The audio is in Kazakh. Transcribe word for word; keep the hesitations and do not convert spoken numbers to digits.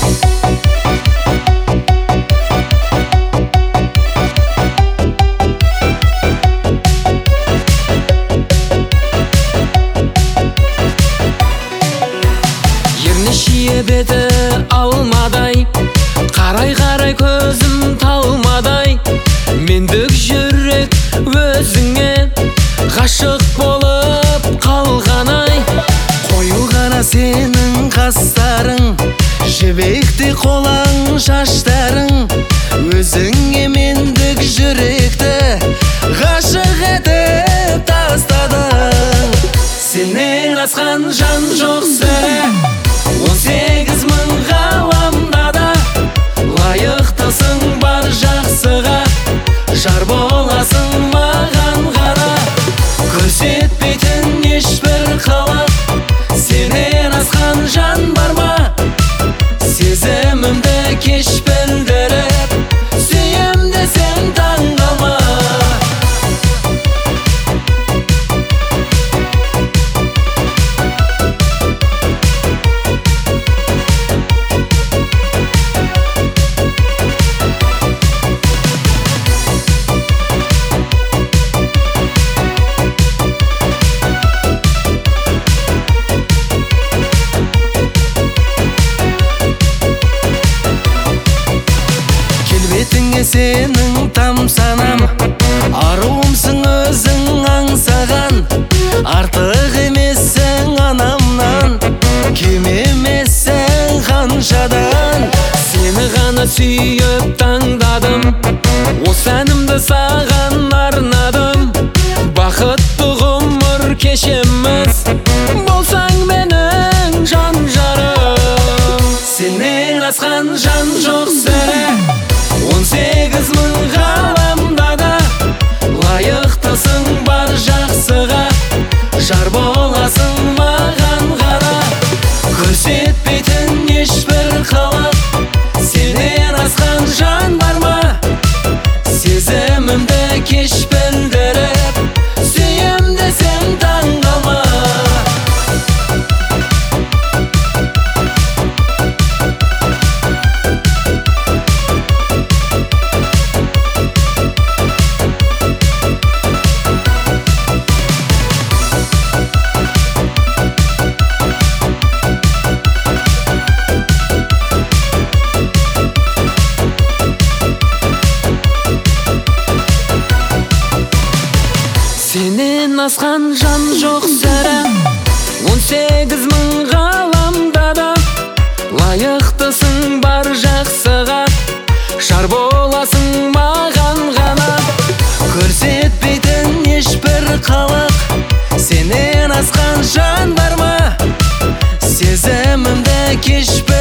Беті алмадай, қарай-қарай көзім талмадай, мендік жүрек өзіңе ғашық болып қалғанай. Қою ғана сенің қастарың, жібекті қолаң шаштарың, өзіңе мендік жүректі ғашық етіп тастадың. Сенен асқан жан жоқ сірә, он сегіз мың ғаламда да, лайықтысың бар жақсыға, жар боласың маған ғана, көрсетпейтін ешбір қалап. Сенен асқан жан бар ма, сезімімді кеш білдіріп, сүйем десең таң қалма. Сенің тамсанам, аруымсың өзің аңсаған, артық емессің анамнан, кем емессің қаншадан. Сені ғана сүйіп таңдадым, осы әнімді саған арнадым. Бақытты ғұмыр кешеміз, болсаң менің жан жарым. Сенен асқан жан жоқ сірә, он сегіз мың ғаламда да, лайықтысың бар жақсыға, жар боласың маған ғана, көрсетпейтін ешбір қалап. Сенен асқан жан бар ма, сезімімді кеш білдіріп, сүйем десең таң қалма. Сенен асқан жан жоқ сірә, он сегіз мың ғаламда да, лайықтысың бар жақсыға, жар боласың маған ғана, көрсетпейтін ешбір қылық. Сенен асқан жан бар ма, сезімімді кеш